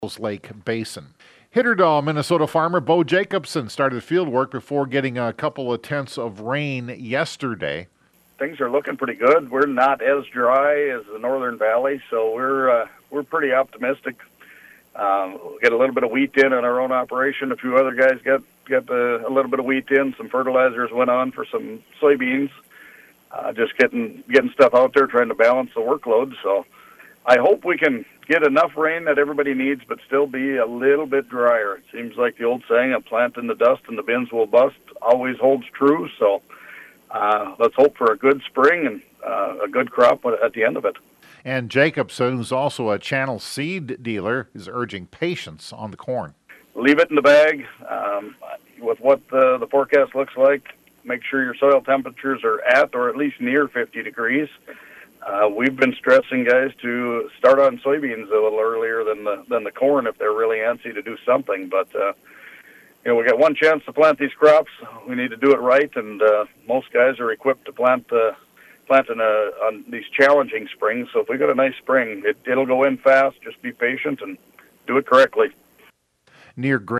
Lake Basin. Hitterdall, Minnesota farmer Bo Jacobson started field work before getting a couple of tenths of rain yesterday. Things are looking pretty good. We're not as dry as the Northern Valley, so we're pretty optimistic. Get a little bit of wheat in our own operation. A few other guys got a little bit of wheat in. Some fertilizers went on for some soybeans. Just getting stuff out there, trying to balance the workload. So I hope we can get enough rain that everybody needs, but still be a little bit drier. It seems like the old saying, a plant in the dust and the bins will bust, always holds true. So let's hope for a good spring and a good crop at the end of it. And Jacobson, who's also a channel seed dealer, is urging patience on the corn. Leave it in the bag. With what the forecast looks like, make sure your soil temperatures are at or at least near 50 degrees. We've been stressing guys to start on soybeans a little earlier than the corn if they're really antsy to do something. But we got one chance to plant these crops. We need to do it right, and most guys are equipped to plant on these challenging springs. So if we got a nice spring, it'll go in fast. Just be patient and do it correctly. Near